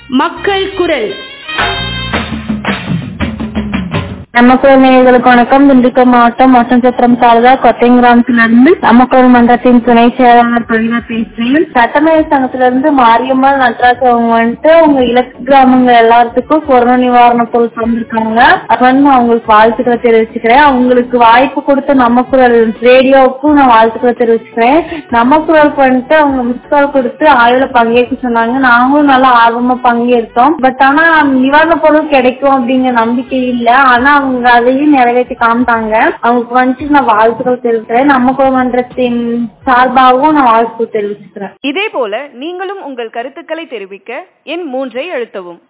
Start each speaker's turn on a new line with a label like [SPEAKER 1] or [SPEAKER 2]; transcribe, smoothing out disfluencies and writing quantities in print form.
[SPEAKER 1] மக்கள் குரல்.
[SPEAKER 2] நமக்குள் நேயர்களுக்கு வணக்கம். திண்டுக்கல் மாவட்டம் ஒசன்சத்திரம் தாலுகா கொத்தைங்கிராமத்திலிருந்து நமக்குள் மன்றத்தின் துணை செயலாளர் தொழில பேசுறேன். சட்டமேல சங்கத்திலிருந்து மாரியம்மாள் நடராஜ் அவங்க வந்துட்டு அவங்க இலக்கு கிராமங்கள் எல்லாத்துக்கும் கொரோனா நிவாரண பொருள் தந்திருக்காங்க. அது அவங்களுக்கு வாழ்த்துக்களை தெரிவிச்சுக்கிறேன். அவங்களுக்கு வாய்ப்பு கொடுத்த நமக்குள் ரேடியோவுக்கும் நான் வாழ்த்துக்களை தெரிவிச்சுக்கிறேன். நமக்குளுக்கு வந்துட்டு அவங்க மிஸ்கால் கொடுத்து ஆய்வுல பங்கேற்க சொன்னாங்க. நாங்களும் நல்லா ஆர்வமா பங்கேற்றோம். பட் ஆனா நிவாரண பொருள் கிடைக்கும் அப்படிங்கிற நம்பிக்கை இல்ல. ஆனா அவங்க அதையும் நிறைவேற்றி காமிட்டாங்க. அவங்களுக்கு வந்துட்டு நான் வாழ்த்துக்கள் தெரிவிக்கிறேன். நமக்குள் மன்றத்தின் சார்பாகவும் நான் வாழ்த்து தெரிவிச்சுக்கிறேன்.
[SPEAKER 3] இதே போல நீங்களும் உங்கள் கருத்துக்களை தெரிவிக்க எண் 3 அழுத்தவும்.